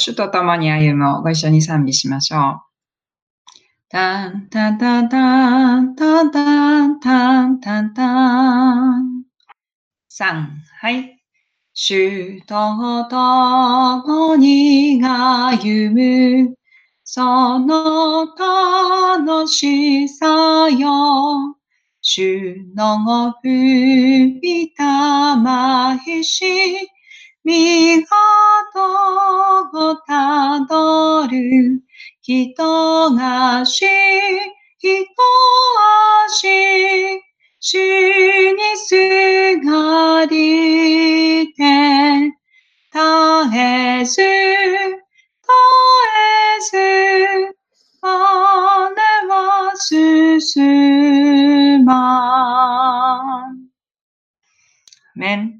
主と共に歩むをご一緒に賛美しましょう。タンタンタンタンタンタンタンタンタン。3、はい。主と共に歩む、その楽しさよ。主の吹いたまいし、見事をたどる。人がし、人足、主にすがりて、絶えず、我は進まん。アメン。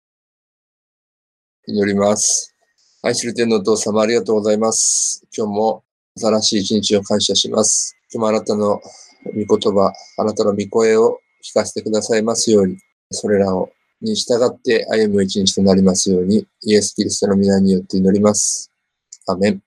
祈ります。愛する天のお父様、ありがとうございます。今日も新しい一日を感謝します。今日もあなたの御言葉、あなたの御声を聞かせてくださいますように、それらに従って歩む一日となりますように、イエス・キリストの皆によって祈ります。アメン。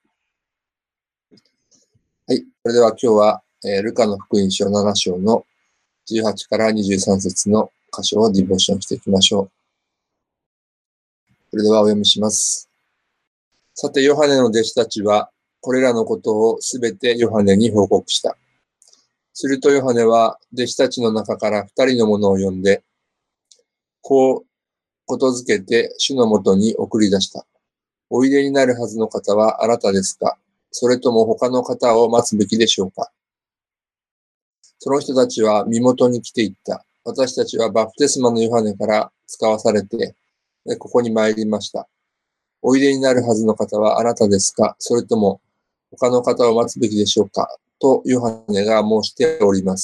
はい。それでは今日は、ルカの福音書7章の18から23節の箇所をディボーションしていきましょう。それではお読みします。さて、ヨハネの弟子たちは、これらのことをすべてヨハネに報告した。するとヨハネは、弟子たちの中から2人の者を呼んで、こうことづけて主のもとに送り出した。おいでになるはずの方はあなたですか？それとも他の方を待つべきでしょうか？その人たちは身元に来ていった。私たちはバプテスマのヨハネから使わされて、ここに参りました。おいでになるはずの方はあなたですか？それとも他の方を待つべきでしょうか？とヨハネが申しております。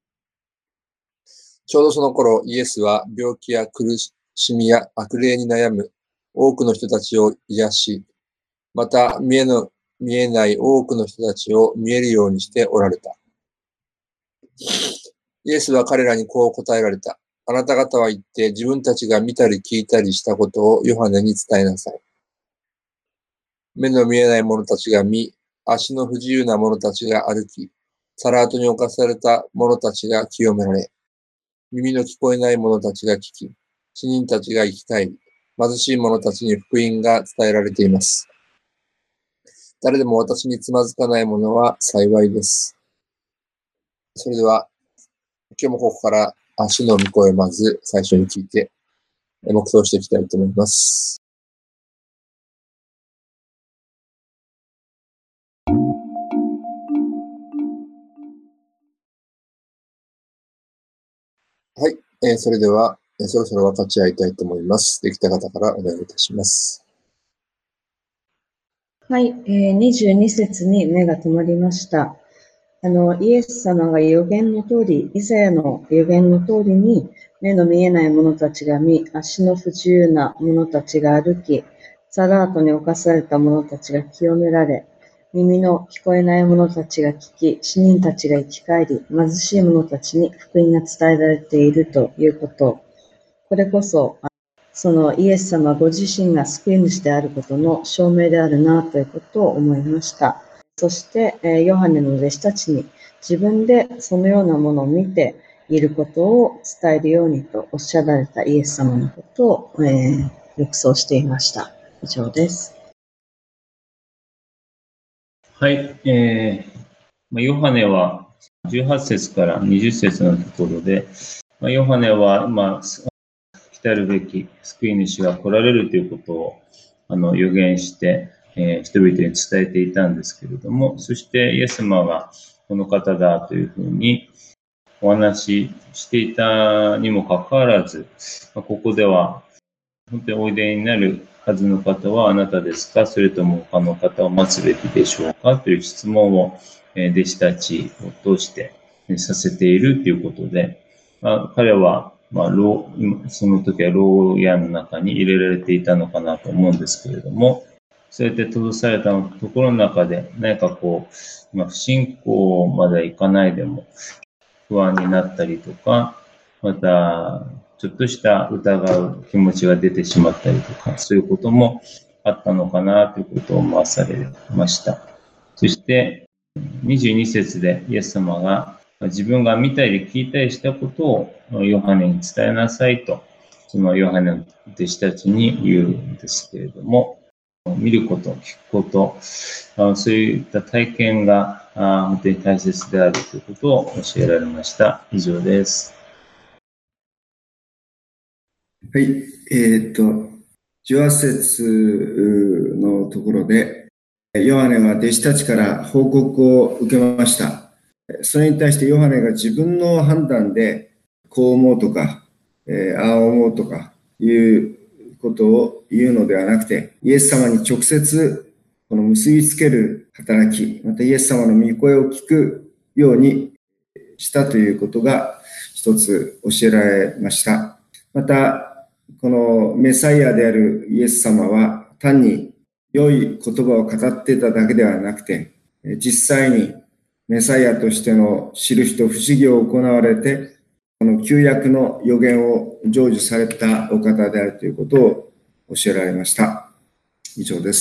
ちょうどその頃、イエスは病気や苦しみや悪霊に悩む多くの人たちを癒し、また見えない多くの人たちを見えるようにしておられた。イエスは彼らにこう答えられた。あなた方は言って自分たちが見たり聞いたりしたことをヨハネに伝えなさい。目の見えない者たちが見、足の不自由な者たちが歩き、サラートに侵された者たちが清められ、耳の聞こえない者たちが聞き、死人たちが生き返り、貧しい者たちに福音が伝えられています。誰でも私につまずかない者は幸いです。それでは、今日もここから主の御声をまず最初に聞いて、黙想していきたいと思います。はい、それでは、そろそろ分かち合いたいと思います。できた方からお願いいたします。 はい、22節に目が止まりました。イエス様が予言の通り、イザヤの予言の通りに、目の見えない者たちが見、足の不自由な者たちが歩き、サラートに侵された者たちが清められ、耳の聞こえない者たちが聞き、死人たちが生き返り、貧しい者たちに福音が伝えられているということ。これこそ、そのイエス様ご自身が救い主であることの証明であるなということを思いました。そして、ヨハネの弟子たちに自分でそのようなものを見ていることを伝えるようにとおっしゃられたイエス様のことを、録想していました。以上です。 はい、ヨハネは18節から20節のところで、ヨハネは、来たるべき救い主が来られるということを予言して、人々に伝えていたんですけれども、そしてイエス様がこの方だというふうにお話ししていたにもかかわらず、ここでは本当においでになるはずの方はあなたですか？それとも他の方を待つべきでしょうか？という質問を弟子たちを通してさせているということで、彼はその時は牢屋の中に入れられていたのかなと思うんですけれども、そうやって閉ざされたところの中で何か不信仰まではいかないでも不安になったりとか、またちょっとした疑う気持ちが出てしまったりとか、そういうこともあったのかなということを思わされました。そして22節でイエス様が自分が見たり聞いたりしたことをヨハネに伝えなさいと、そのヨハネの弟子たちに言うんですけれども、見ること、聞くこと、そういった体験が本当に大切であるということを教えられました。以上です。 はい。18節のところで、ヨハネは弟子たちから報告を受けました。それに対してヨハネが自分の判断でこう思うとか、ああ思うとかいうことを言うのではなくて、イエス様に直接この結びつける働き、またイエス様の御声を聞くようにしたということが一つ教えられました。また、このメサイアであるイエス様は単に良い言葉を語っていただけではなくて、実際にメサイアとしての印と不思議を行われて、この旧約の予言を成就されたお方であるということを教えられました。以上です。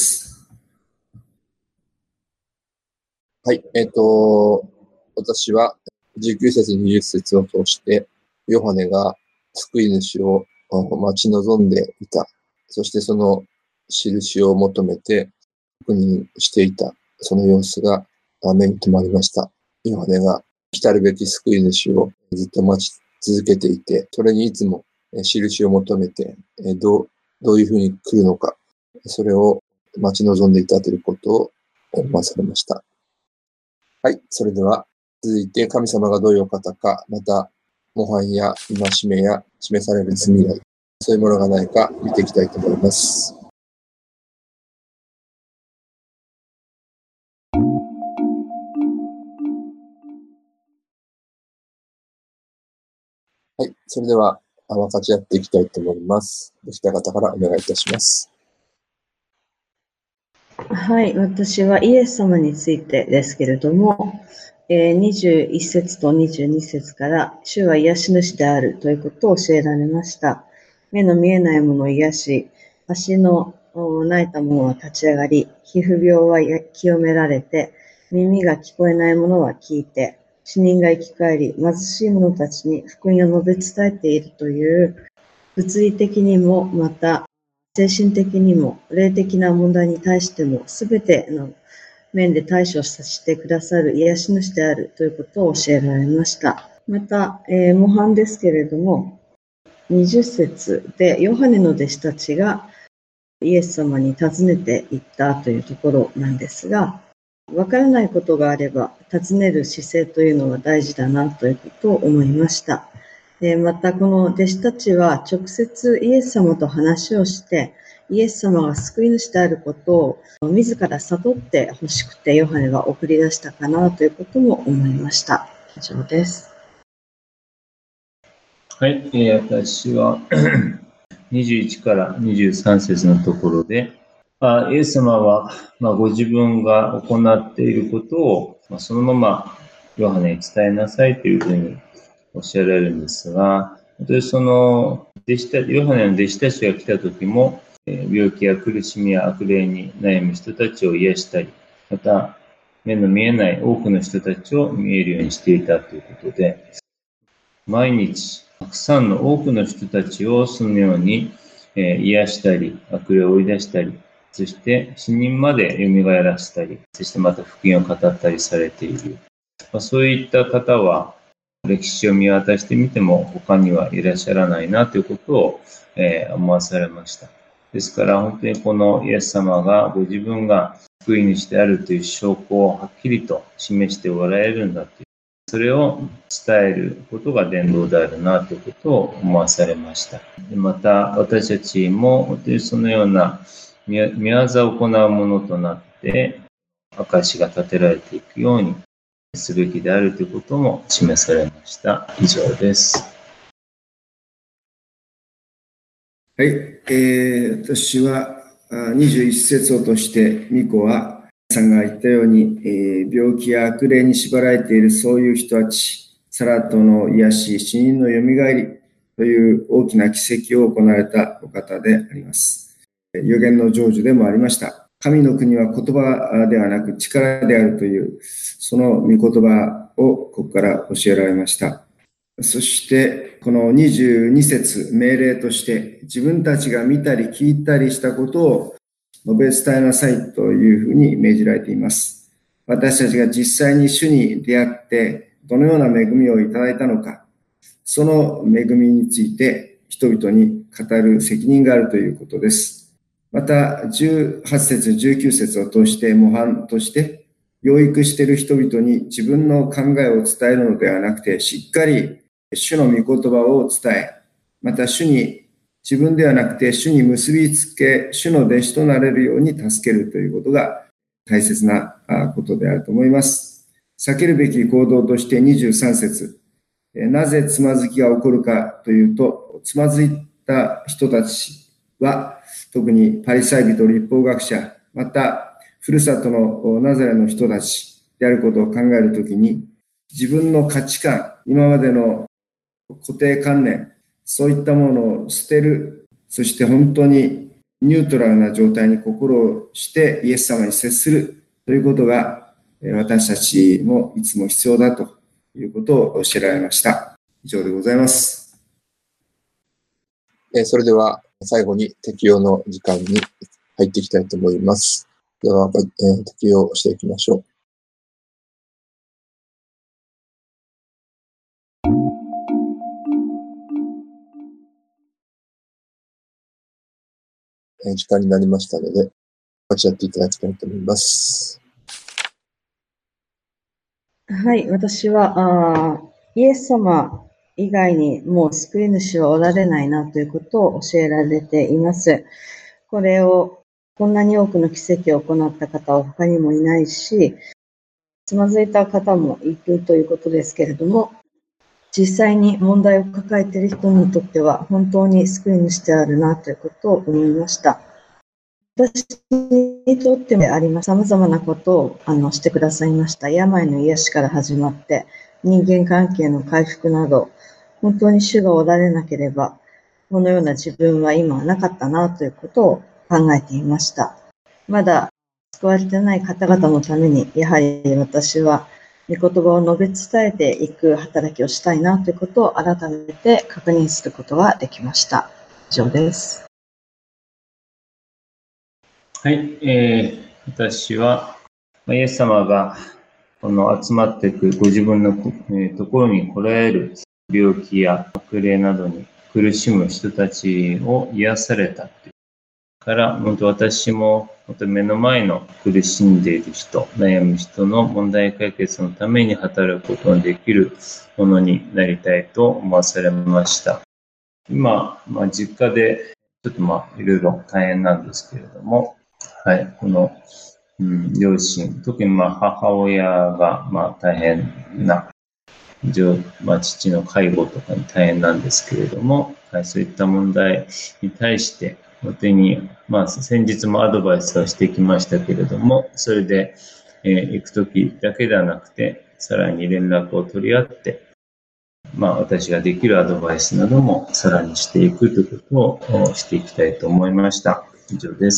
はい。私は19節、20節を通して、ヨハネが救い主を待ち望んでいた。そしてその印を求めて確認していた。その様子が目に留まりました。ヨハネが来たるべき救い主をずっと待ち続けていて、それにいつも印を求めて、どういうふうに来るのか、それを待ち望んでいたということを思わされました。はい。それでは続いて神様がどういうお方か、また模範や戒めや示される罪が、そういうものがないか見ていきたいと思います。はい。それでは分かち合っていきたいと思います。できた方からお願いいたします。 はい、私はイエス様についてですけれども、21節と22節から、主は癒し主であるということを教えられました。目の見えないものを癒し、足の泣いたものは立ち上がり、皮膚病は清められて、耳が聞こえないものは聞いて、死人が生き返り、貧しい者たちに福音を述べ伝えているという、物理的にもまた精神的にも霊的な問題に対してもすべての面で対処させてくださる癒し主であるということを教えられました。また、模範ですけれども、20節でヨハネの弟子たちがイエス様に尋ねていったというところなんですが、わからないことがあれば尋ねる姿勢というのは大事だなということを思いました。またこの弟子たちは直接イエス様と話をして、イエス様が救い主であることを自ら悟ってほしくてヨハネは送り出したかなということも思いました。以上です。 はい、私は21から23節のところで、イエス様は、ご自分が行っていることを、そのままヨハネに伝えなさいというふうにおっしゃられるんですが、そのヨハネの弟子たちが来た時も、病気や苦しみや悪霊に悩む人たちを癒したり、また目の見えない多くの人たちを見えるようにしていたということで、毎日たくさんの多くの人たちをそのように癒したり、悪霊を追い出したり、そして死人まで蘇らせたり、そしてまた福音を語ったりされている。そういった方は歴史を見渡してみても他にはいらっしゃらないなということを思わされました。ですから本当にこのイエス様がご自分が救い主であるという証拠をはっきりと示しておられるんだという、それを伝えることが伝道であるなということを思わされました。また私たちも本当にそのような御業を行うものとなって証が立てられていくようにすべきであるということも示されました。以上です。 はい、私は21節をとして巫女はさんが言ったように、病気や悪霊に縛られているそういう人たち、サラトの癒し、死人のよみがえりという大きな奇跡を行われたお方であります。 預言の成就でもありました。神の国は言葉ではなく力であるという、その御言葉をここから教えられました。そして、この22節命令として、自分たちが見たり聞いたりしたことを述べ伝えなさいというふうに命じられています。私たちが実際に主に出会って、どのような恵みをいただいたのか、その恵みについて人々に語る責任があるということです。また、18節、19節を通して模範として、養育している人々に自分の考えを伝えるのではなくて、しっかり主の御言葉を伝え、また自分ではなくて主に結びつけ、主の弟子となれるように助けるということが大切なことであると思います。避けるべき行動として23節、なぜつまずきが起こるかというと、つまずいた人たちは、特にパリサイ人、律法学者、また、ふるさとのナザレの人たちであることを考えるときに、自分の価値観、今までの固定観念、そういったものを捨てる、そして本当にニュートラルな状態に心をしてイエス様に接するということが、私たちもいつも必要だということを教えられました。以上でございます。 それでは最後に適用の時間に入っていきたいと思います。では、適用していきましょう。時間になりましたので、立ち会っていただきたいと思います。 はい、私は、イエス様以外にもう救い主はおられないなということを教えられています。こんなに多くの奇跡を行った方は他にもいないし、つまずいた方もいるということですけれども、実際に問題を抱えている人にとっては本当に救い主であるなということを思いました。私にとってもあります。様々なことをしてくださいました。病の癒しから始まって、人間関係の回復など、本当に主がおられなければ、このような自分は今はなかったなということを考えていました。まだ救われてない方々のために、やはり私は御言葉を述べ伝えていく働きをしたいなということを改めて確認することができました。以上です。 はい、私は、イエス様がこの集まってくるご自分のところに来られる病気や悪霊などに苦しむ人たちを癒されたというから、本当私も本当目の前の苦しんでいる人、悩む人の問題解決のために働くことのできるものになりたいと思わされました。今、実家でちょっといろいろ大変なんですけれども、はい、この、両親、特に母親が大変な、父の介護とかに大変なんですけれども、はい、そういった問題に対して、本当に、先日もアドバイスをしてきましたけれども、それで、行くときだけではなくて、さらに連絡を取り合って、私ができるアドバイスなどもさらにしていくということをしていきたいと思いました。以上です。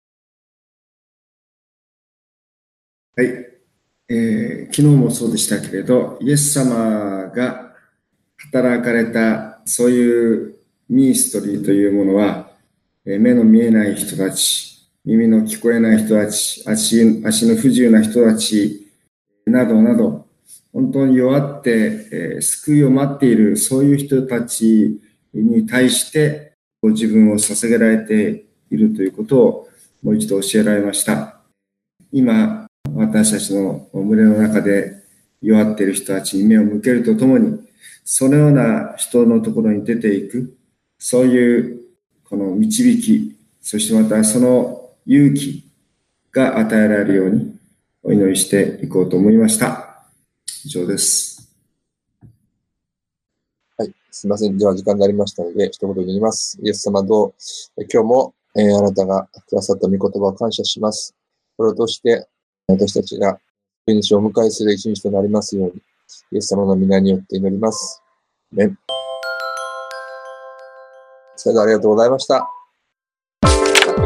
はい。昨日もそうでしたけれど、イエス様が働かれたそういうミニストリーというものは、目の見えない人たち、耳の聞こえない人たち、足の不自由な人たちなどなど、本当に弱って、救いを待っているそういう人たちに対してご自分を捧げられているということをもう一度教えられました。今、私たちの群れの中で弱っている人たちに目を向けるとともに、そのような人のところに出ていく、そういうこの導き、そしてまたその勇気が与えられるようにお祈りしていこうと思いました。以上です。 はい、すみません。では時間になりましたので、一言言います。イエス様どう、今日も、あなたがくださった御言葉を感謝します。これを通して、私たちが救い主をお迎えする一日となりますように、イエス様の皆によって祈ります。アメン。それではありがとうございました。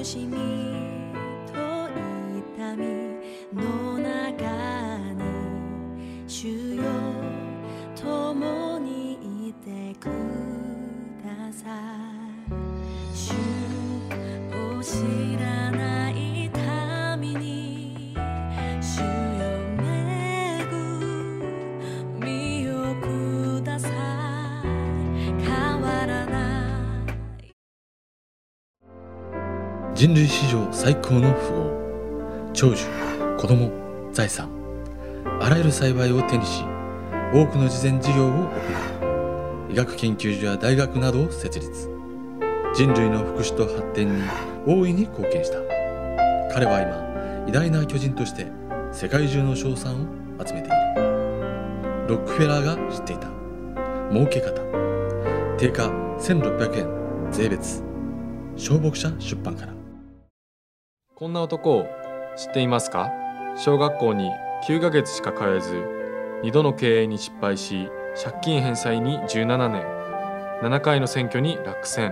しみと痛みの中に主よ共にいてください。主を知らない民に主よ恵みをください。変わらない人類史上最高の富豪、長寿、子供、財産、あらゆる幸いを手にし、多くの慈善事業を行う。医学研究所や大学などを設立。人類の福祉と発展に大いに貢献した。彼は今、偉大な巨人として世界中の称賛を集めている。ロックフェラーが知っていた儲け方。定価1600円税別。小牧社出版から。 こんな男を知っていますか？小学校に9ヶ月しか通えず、2度の経営に失敗し、借金返済に17年、7回の選挙に落選。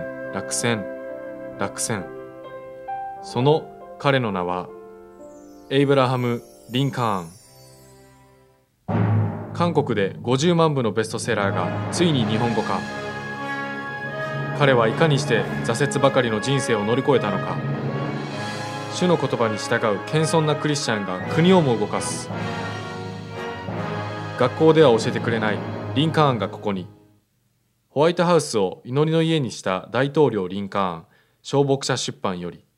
その彼の名は、エイブラハム・リンカーン。韓国で50万部のベストセラーがついに日本語化。彼はいかにして挫折ばかりの人生を乗り越えたのか。主の言葉に従う謙遜なクリスチャンが国をも動かす。学校では教えてくれないリンカーンがここに。ホワイトハウスを祈りの家にした大統領リンカーン、小牧社出版より。